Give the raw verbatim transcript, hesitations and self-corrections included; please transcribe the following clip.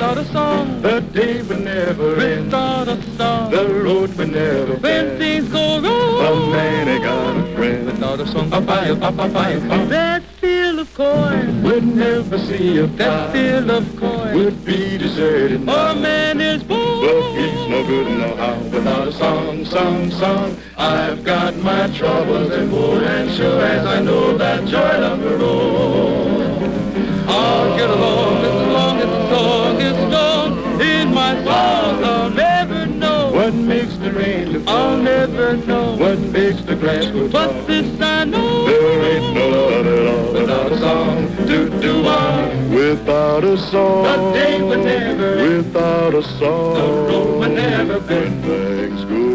Without a song, the day would never end. without a song, The road would never when bend. things go A wrong, man ain't got a friend. without a song, Papaya, papaya, papaya. that field of corn, Would never see a that pie. field of corn, Would be deserted now. a man is born. But he's no good no how without a song, song, song. I've got my troubles and woe, and sure as I know that joy of the road. I'll get along as long as the song is strong. In my songs I'll never know. What makes the rain look I'll never know. What makes the grass grow tall? But this I know. There ain't no love at all without a song. Do do on. Without a song. The day would never end. Without a song. The road would never When bend. things go